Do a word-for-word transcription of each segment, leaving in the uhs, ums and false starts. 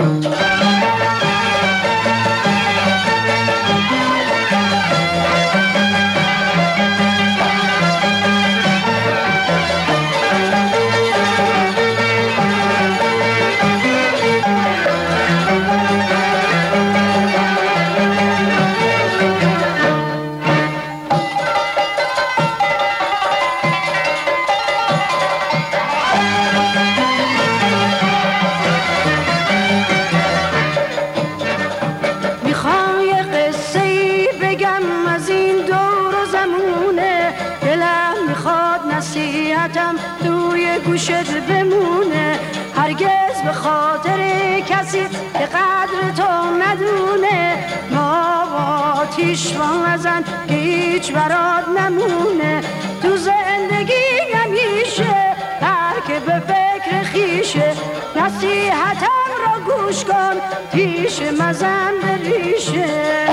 نصیحتم توی گوشت بمونه، هرگز به خاطر کسی که قدر تو ندونه. ما آتیش نزن که هیچ برات نمونه، تو زندگی همیشه هر که به فکر خیشه. نصیحتم را گوش کن، تیش مزن به ریشه.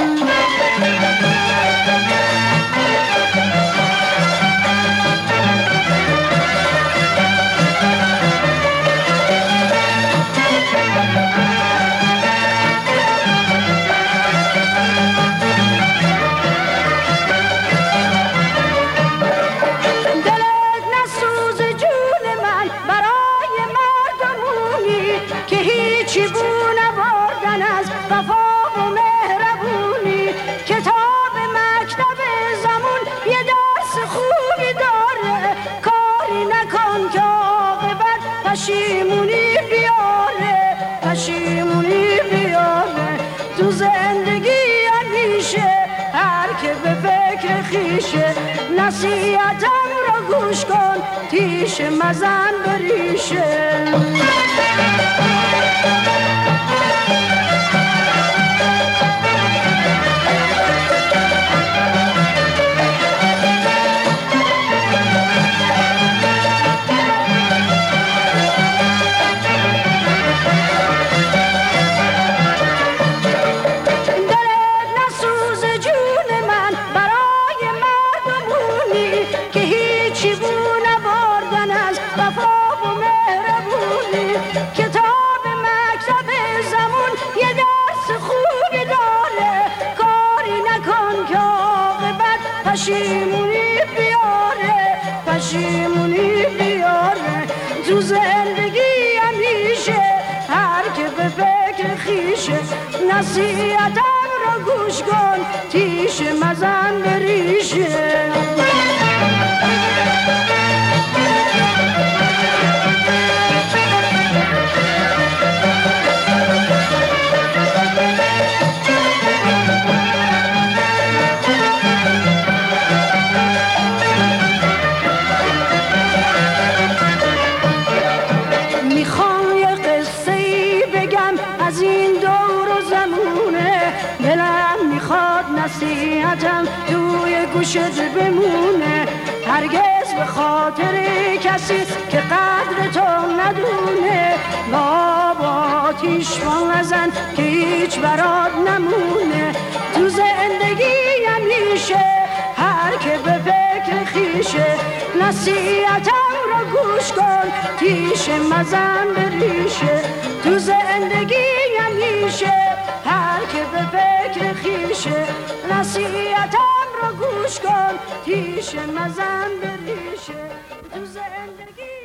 پشیمونی بیاره، پشیمونی بیاره، تو زندگی همیشه هر که به فکر خیشه. نصیحتم را گوش کن، تیش مزن به ریشه. کتاب مکتب زمون یه درس خوبی داره، کاری نکن که عاقبت پشیمونی بیاره، پشیمونی بیاره. تو زندگی همیشه هر که به فکر خیشه. نصیحتم را گوش کن، تیش مزن به ریشه. میخوام یه قصه‌ای بگم از این دور و زمونه، دلم میخواد نصیحتم توی گوشت بمونه، هرگز به خاطر کسی که قدر تو ندونه. با آتیش نزن که هیچ برات نمونه، تو زندگی همیشه هر که به فکر خیشه. نصیحتم را گوش کن، تیش مزن به ریشه. تو زندگی همیشه هر که به فکر خیشه. نصیحتم را گوش کن، تیش مزن به ریشه. تو زندگی